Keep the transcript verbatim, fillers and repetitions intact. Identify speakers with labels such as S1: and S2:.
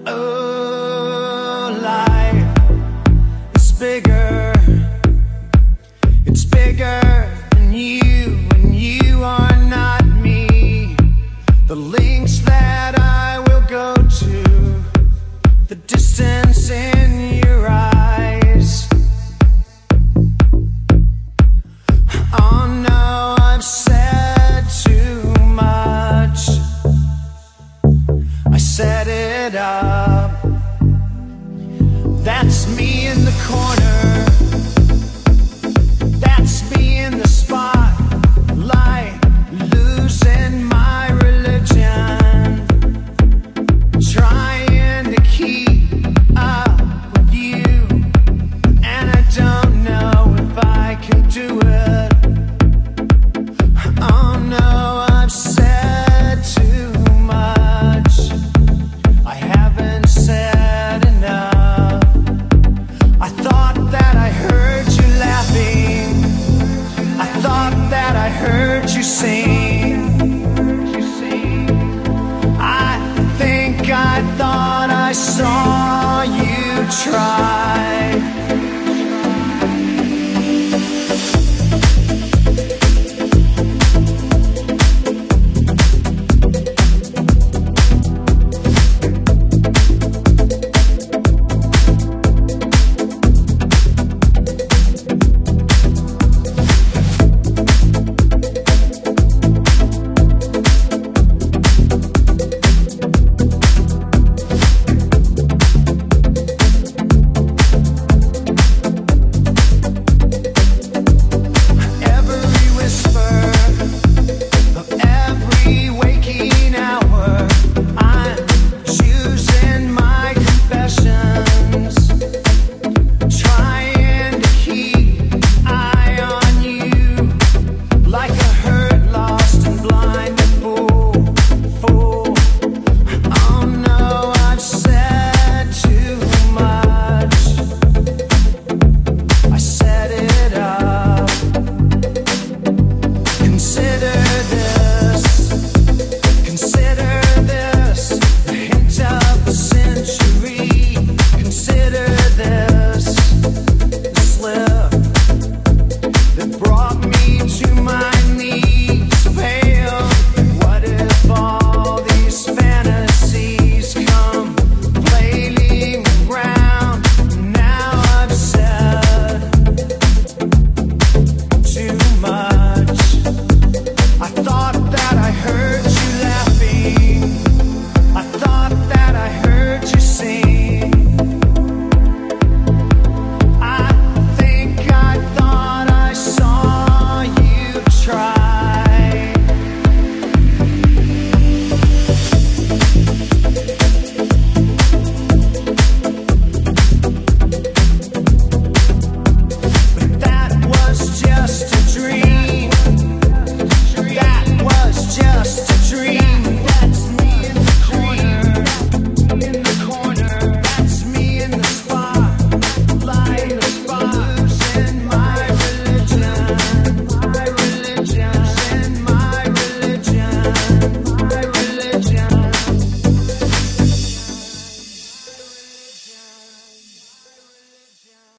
S1: Oh, life is bigger. It's bigger than you, and you are not me. The links that I will go to, the distance in your eyes. Oh no, I've said too much. I set it up. That's me in the corner. That's me in the spotlight, losing my religion, trying to keep up with you, and I don't know if I can do it. Oh no, I've said too much. I haven't said enough. I thought that I heard you laughing. I thought that I heard you sing. I think I thought I saw you try.